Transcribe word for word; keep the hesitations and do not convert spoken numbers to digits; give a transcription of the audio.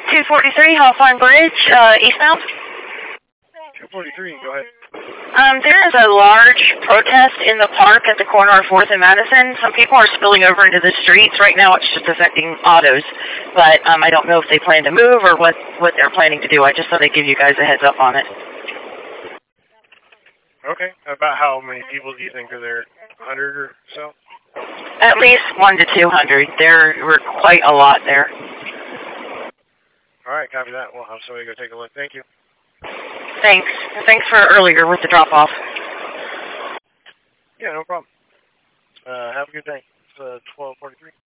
two forty-three Hawthorne Bridge, uh, eastbound. two forty-three, go ahead. Um, there is a large protest in the park at the corner of fourth and Madison. Some people are spilling over into the streets. Right now it's just affecting autos, but um, I don't know if they plan to move or what, what they're planning to do. I just thought I'd give you guys a heads up on it. Okay. About how many people do you think are there? one hundred or so? At least one to two hundred. There were quite a lot there. All right, copy that. We'll have somebody go take a look. Thank you. Thanks. Thanks for earlier with the drop-off. Yeah, no problem. Uh, have a good day. It's uh, twelve forty-three.